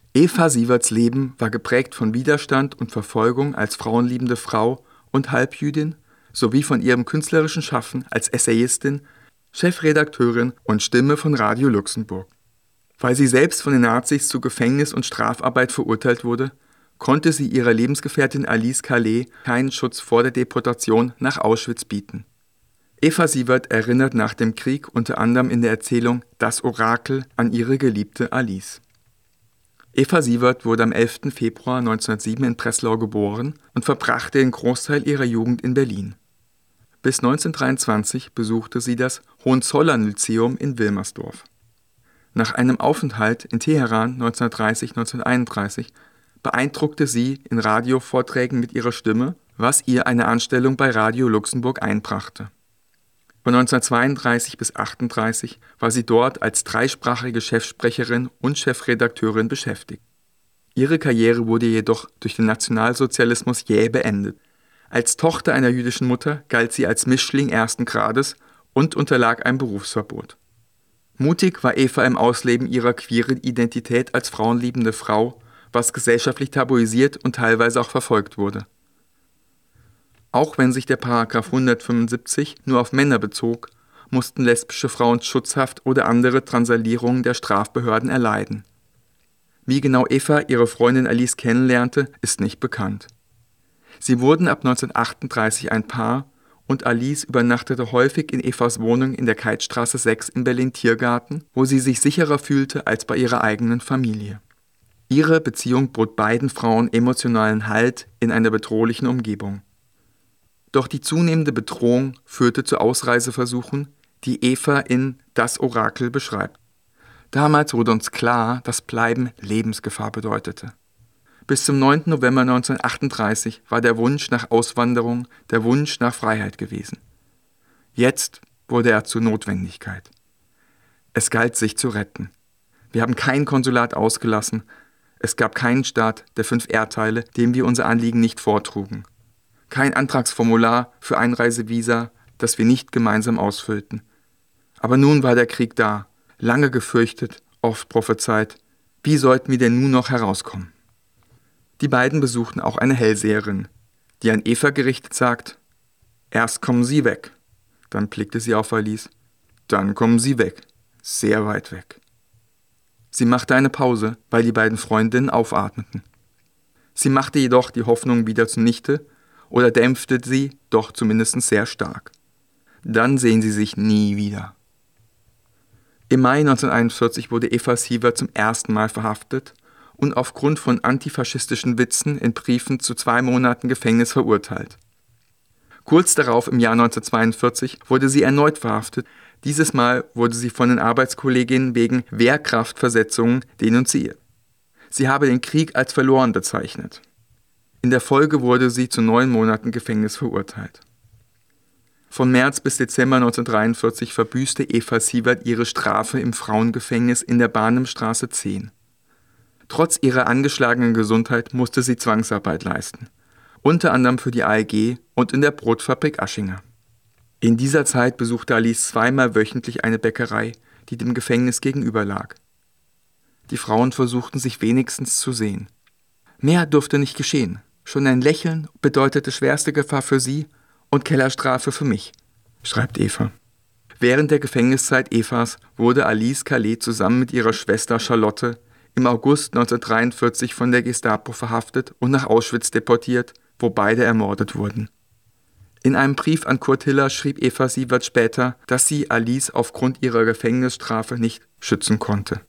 Eva Sieverts Leben war geprägt von Widerstand und Verfolgung als frauenliebende Frau und Halbjüdin sowie von ihrem künstlerischen Schaffen als Essayistin, Chefredakteurin und Stimme von Radio Luxemburg. Weil sie selbst von den Nazis zu Gefängnis und Strafarbeit verurteilt wurde, konnte sie ihrer Lebensgefährtin Alice Calais keinen Schutz vor der Deportation nach Auschwitz bieten. Eva Sievert erinnert nach dem Krieg unter anderem in der Erzählung Das Orakel an ihre geliebte Alice. Eva Sievert wurde am 11. Februar 1907 in Breslau geboren und verbrachte den Großteil ihrer Jugend in Berlin. Bis 1923 besuchte sie das Hohenzollern-Lyzeum in Wilmersdorf. Nach einem Aufenthalt in Teheran 1930/31 beeindruckte sie in Radiovorträgen mit ihrer Stimme, was ihr eine Anstellung bei Radio Luxemburg einbrachte. Von 1932 bis 1938 war sie dort als dreisprachige Chefsprecherin und Chefredakteurin beschäftigt. Ihre Karriere wurde jedoch durch den Nationalsozialismus jäh beendet. Als Tochter einer jüdischen Mutter galt sie als Mischling ersten Grades und unterlag einem Berufsverbot. Mutig war Eva im Ausleben ihrer queeren Identität als frauenliebende Frau, was gesellschaftlich tabuisiert und teilweise auch verfolgt wurde. Auch wenn sich der Paragraph 175 nur auf Männer bezog, mussten lesbische Frauen Schutzhaft oder andere Drangsalierungen der Strafbehörden erleiden. Wie genau Eva ihre Freundin Alice kennenlernte, ist nicht bekannt. Sie wurden ab 1938 ein Paar und Alice übernachtete häufig in Evas Wohnung in der Keithstraße 6 in Berlin-Tiergarten, wo sie sich sicherer fühlte als bei ihrer eigenen Familie. Ihre Beziehung bot beiden Frauen emotionalen Halt in einer bedrohlichen Umgebung. Doch die zunehmende Bedrohung führte zu Ausreiseversuchen, die Eva in Das Orakel beschreibt. Damals wurde uns klar, dass Bleiben Lebensgefahr bedeutete. Bis zum 9. November 1938 war der Wunsch nach Auswanderung der Wunsch nach Freiheit gewesen. Jetzt wurde er zur Notwendigkeit. Es galt, sich zu retten. Wir haben kein Konsulat ausgelassen. Es gab keinen Staat der 5 Erdteile, dem wir unser Anliegen nicht vortrugen. Kein Antragsformular für Einreisevisa, das wir nicht gemeinsam ausfüllten. Aber nun war der Krieg da, lange gefürchtet, oft prophezeit. Wie sollten wir denn nun noch herauskommen? Die beiden besuchten auch eine Hellseherin, die an Eva gerichtet sagt: Erst kommen Sie weg. Dann blickte sie auf Alice. Dann kommen Sie weg. Sehr weit weg. Sie machte eine Pause, weil die beiden Freundinnen aufatmeten. Sie machte jedoch die Hoffnung wieder zunichte oder dämpfte sie doch zumindest sehr stark. Dann sehen sie sich nie wieder. Im Mai 1941 wurde Eva Sievert zum ersten Mal verhaftet und aufgrund von antifaschistischen Witzen in Briefen zu 2 Monaten Gefängnis verurteilt. Kurz darauf, im Jahr 1942, wurde sie erneut verhaftet. Dieses Mal wurde sie von den Arbeitskolleginnen wegen Wehrkraftversetzungen denunziert. Sie habe den Krieg als verloren bezeichnet. In der Folge wurde sie zu 9 Monaten Gefängnis verurteilt. Von März bis Dezember 1943 verbüßte Eva Sievert ihre Strafe im Frauengefängnis in der Barnimstraße 10. Trotz ihrer angeschlagenen Gesundheit musste sie Zwangsarbeit leisten, unter anderem für die AEG und in der Brotfabrik Aschinger. In dieser Zeit besuchte Alice 2-mal wöchentlich eine Bäckerei, die dem Gefängnis gegenüber lag. Die Frauen versuchten sich wenigstens zu sehen. Mehr durfte nicht geschehen. Schon ein Lächeln bedeutete schwerste Gefahr für sie und Kellerstrafe für mich, schreibt Eva. Während der Gefängniszeit Evas wurde Alice Calais zusammen mit ihrer Schwester Charlotte im August 1943 von der Gestapo verhaftet und nach Auschwitz deportiert, wo beide ermordet wurden. In einem Brief an Kurt Hiller schrieb Eva Sievert später, dass sie Alice aufgrund ihrer Gefängnisstrafe nicht schützen konnte.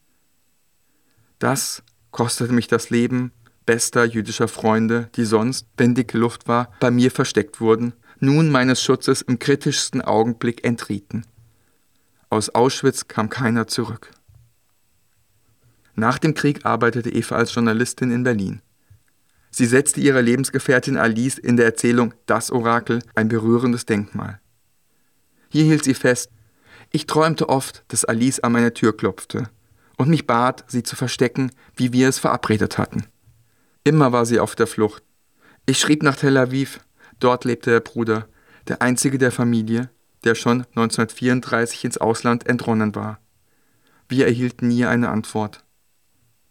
Das kostete mich das Leben bester jüdischer Freunde, die sonst, wenn dicke Luft war, bei mir versteckt wurden, nun meines Schutzes im kritischsten Augenblick entrieten. Aus Auschwitz kam keiner zurück. Nach dem Krieg arbeitete Eva als Journalistin in Berlin. Sie setzte ihrer Lebensgefährtin Alice in der Erzählung Das Orakel ein berührendes Denkmal. Hier hielt sie fest: Ich träumte oft, dass Alice an meine Tür klopfte und mich bat, sie zu verstecken, wie wir es verabredet hatten. Immer war sie auf der Flucht. Ich schrieb nach Tel Aviv, dort lebte der Bruder, der einzige der Familie, der schon 1934 ins Ausland entronnen war. Wir erhielten nie eine Antwort.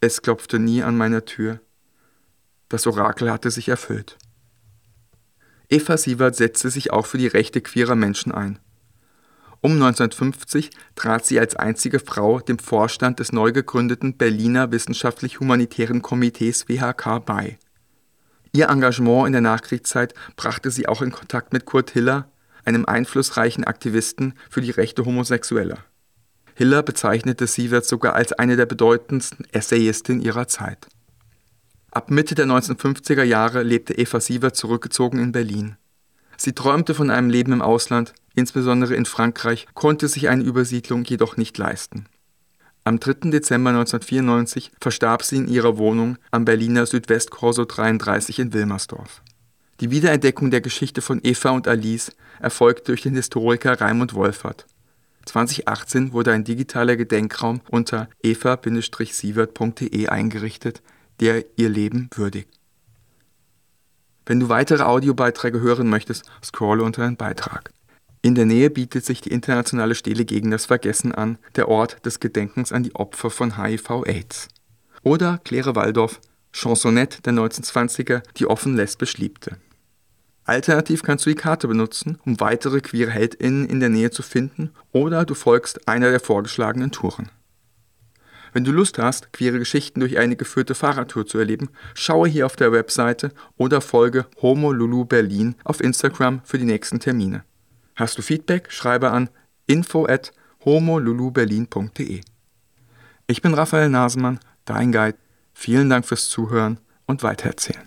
Es klopfte nie an meiner Tür. Das Orakel hatte sich erfüllt. Eva Siewert setzte sich auch für die Rechte queerer Menschen ein. Um 1950 trat sie als einzige Frau dem Vorstand des neu gegründeten Berliner Wissenschaftlich-Humanitären Komitees WHK bei. Ihr Engagement in der Nachkriegszeit brachte sie auch in Kontakt mit Kurt Hiller, einem einflussreichen Aktivisten für die Rechte Homosexueller. Hiller bezeichnete Siewert sogar als eine der bedeutendsten Essayistinnen ihrer Zeit. Ab Mitte der 1950er Jahre lebte Eva Siewert zurückgezogen in Berlin. Sie träumte von einem Leben im Ausland, insbesondere in Frankreich, konnte sich eine Übersiedlung jedoch nicht leisten. Am 3. Dezember 1994 verstarb sie in ihrer Wohnung am Berliner Südwestkorso 33 in Wilmersdorf. Die Wiederentdeckung der Geschichte von Eva und Alice erfolgte durch den Historiker Raimund Wolfert. 2018 wurde ein digitaler Gedenkraum unter eva-siewert.de eingerichtet, der ihr Leben würdigt. Wenn du weitere Audiobeiträge hören möchtest, scrolle unter den Beitrag. In der Nähe bietet sich die internationale Stele gegen das Vergessen an, der Ort des Gedenkens an die Opfer von HIV/AIDS. Oder Claire Waldorf, Chansonette der 1920er, die offen lesbisch liebte. Alternativ kannst du die Karte benutzen, um weitere queere HeldInnen in der Nähe zu finden, oder du folgst einer der vorgeschlagenen Touren. Wenn du Lust hast, queere Geschichten durch eine geführte Fahrradtour zu erleben, schaue hier auf der Webseite oder folge Homo Lulu Berlin auf Instagram für die nächsten Termine. Hast du Feedback? Schreibe an info@homoluluberlin.de. Ich bin Raphael Nasemann, dein Guide. Vielen Dank fürs Zuhören und weitererzählen.